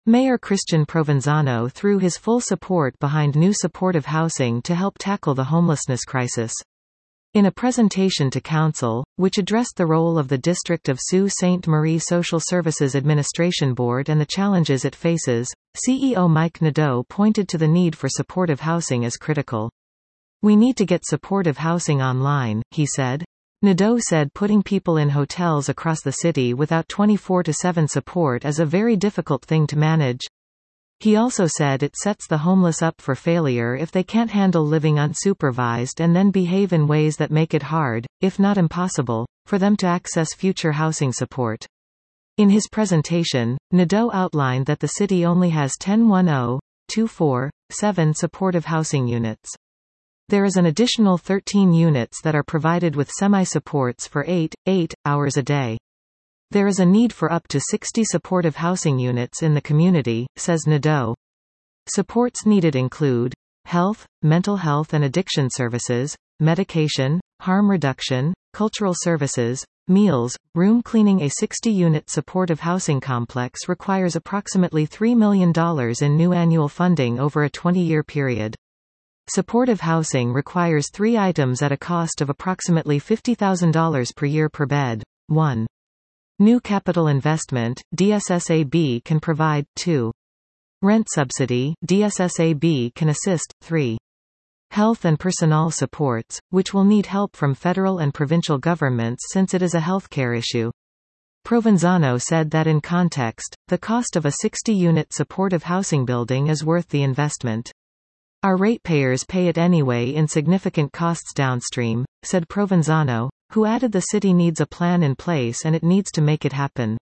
Mayor Christian Provenzano threw his full support behind new supportive housing to help tackle the homelessness crisis. In a presentation to Council, which addressed the role of the District of Sault Ste. Marie Social Services Administration Board and the challenges it faces, CEO Mike Nadeau pointed to the need for supportive housing as critical. "We need to get supportive housing online," he said. Nadeau said putting people in hotels across the city without 24/7 support is a very difficult thing to manage. He also said it sets the homeless up for failure if they can't handle living unsupervised and then behave in ways that make it hard, if not impossible, for them to access future housing support. In his presentation, Nadeau outlined that the city only has 10,247 supportive housing units. There is an additional 13 units that are provided with semi-supports for 8 hours a day. There is a need for up to 60 supportive housing units in the community, says Nadeau. Supports needed include health, mental health and addiction services, medication, harm reduction, cultural services, meals, room cleaning. A 60-unit supportive housing complex requires approximately $3 million in new annual funding over a 20-year period. Supportive housing requires 3 items at a cost of approximately $50,000 per year per bed. 1. New capital investment, DSSAB can provide. 2. Rent subsidy, DSSAB can assist. 3. Health and personnel supports, which will need help from federal and provincial governments since it is a healthcare issue. Provenzano said that in context, the cost of a 60-unit supportive housing building is worth the investment. Our ratepayers pay it anyway in significant costs downstream, said Provenzano, who added the city needs a plan in place and it needs to make it happen.